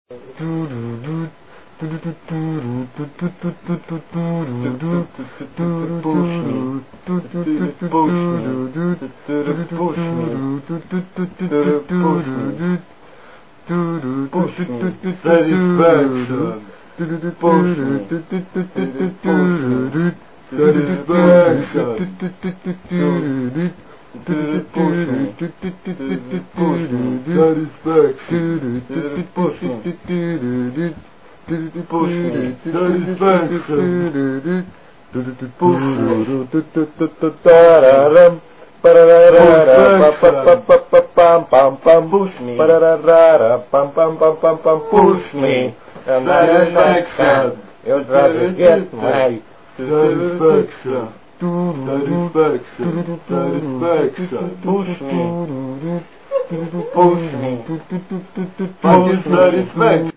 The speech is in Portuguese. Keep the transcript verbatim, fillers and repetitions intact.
Push me, and satisfaction. You'll try to get my satisfaction. Satisfaction. Satisfaction. push me, Push me. Push satisfaction.